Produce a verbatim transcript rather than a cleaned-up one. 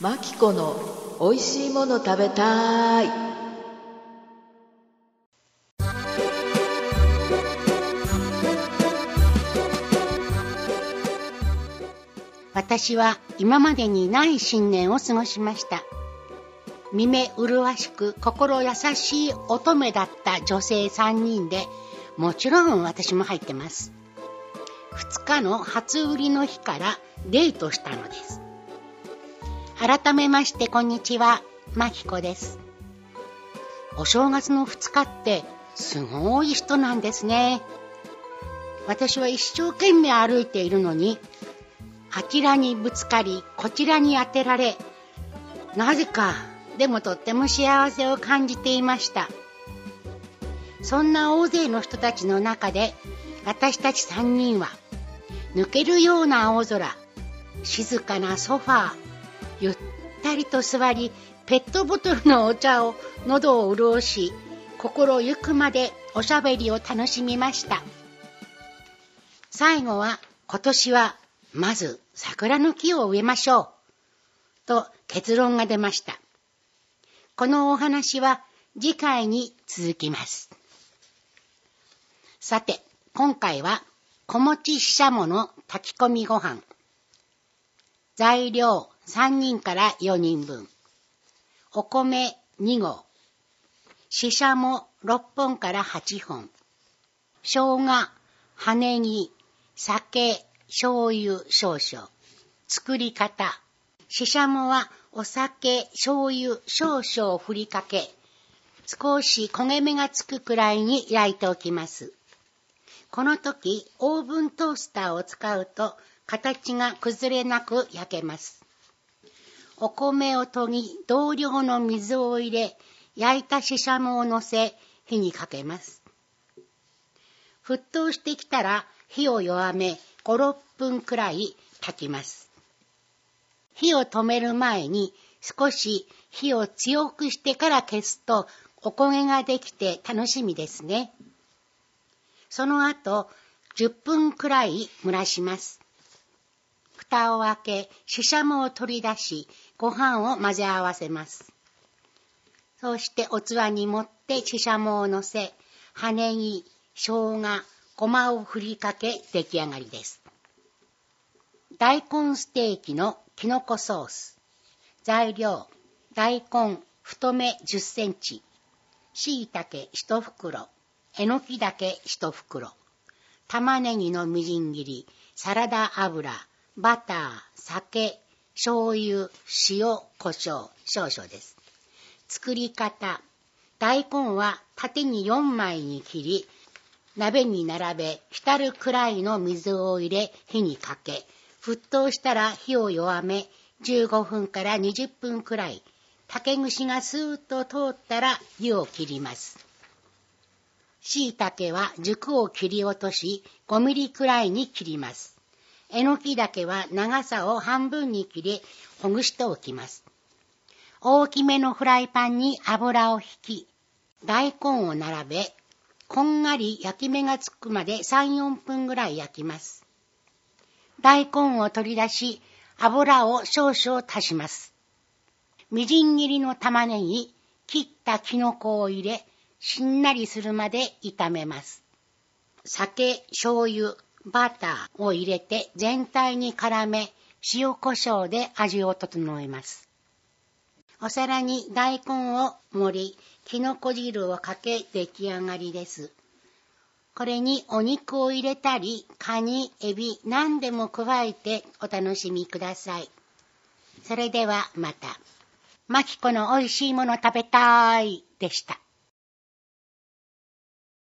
マキコのおいしいもの食べたい。 私は今までにない新年を過ごしました。見目麗しく心優しい乙女だった女性さんにんで、もちろん私も入ってます。ふつかの初売りの日からデートしたのです。改めましてこんにちは、マキコです。お正月のふつかってすごい人なんですね。私は一生懸命歩いているのに、あちらにぶつかりこちらに当てられ、なぜかでもとっても幸せを感じていました。そんな大勢の人たちの中で、私たちさんにんは抜けるような青空、静かなソファー、ゆったりと座り、ペットボトルのお茶を喉を潤し、心ゆくまでおしゃべりを楽しみました。最後は、今年はまず桜の木を植えましょうと結論が出ました。このお話は次回に続きます。さて、今回は子持ちししゃもの炊き込みご飯。材料さんにんからよにんぶん。お米にごう。ししゃもろっぽんからはっぽん。生姜、葉ネギ、酒、醤油少々。作り方。ししゃもはお酒、醤油少々振りかけ、少し焦げ目がつくくらいに焼いておきます。この時、オーブントースターを使うと形が崩れなく焼けます。お米を研ぎ、同量の水を入れ、焼いたししゃもを乗せ、火にかけます。沸騰してきたら火を弱め、ご、ろっぷんくらい炊きます。火を止める前に少し火を強くしてから消すとお焦げができて楽しみですね。その後じゅっぷんくらい蒸らします。蓋を開け、ししゃもを取り出し、ご飯を混ぜ合わせます。そしてお器に盛ってししゃもを乗せ、葉ネギ、生姜、ごまを振りかけ出来上がりです。大根ステーキのきのこソース。材料、大根太めじゅっセンチ、しいたけいちふくろ、えのきだけいちふくろ、玉ねぎのみじん切り、サラダ油、バター、酒、醤油、塩、胡椒少々です。作り方。大根は縦によんまいに切り、鍋に並べ、浸るくらいの水を入れ、火にかけ、沸騰したら火を弱め、じゅうごふんからにじゅっぷんくらい、竹串がスーッと通ったら湯を切ります。しいたけは軸を切り落とし、ごミリくらいに切ります。えのきだけは長さを半分に切り、ほぐしておきます。大きめのフライパンに油を引き、大根を並べ、こんがり焼き目がつくまでさん、よんぷんぐらい焼きます。大根を取り出し、油を少々足します。みじん切りの玉ねぎ、切ったきのこを入れ、しんなりするまで炒めます。酒、醤油、バターを入れて全体に絡め、塩コショウで味を整えます。お皿に大根を盛り、きのこ汁をかけ出来上がりです。これにお肉を入れたり、カニ、エビ、何でも加えてお楽しみください。それではまた。マキコのおいしいもの食べたいでした。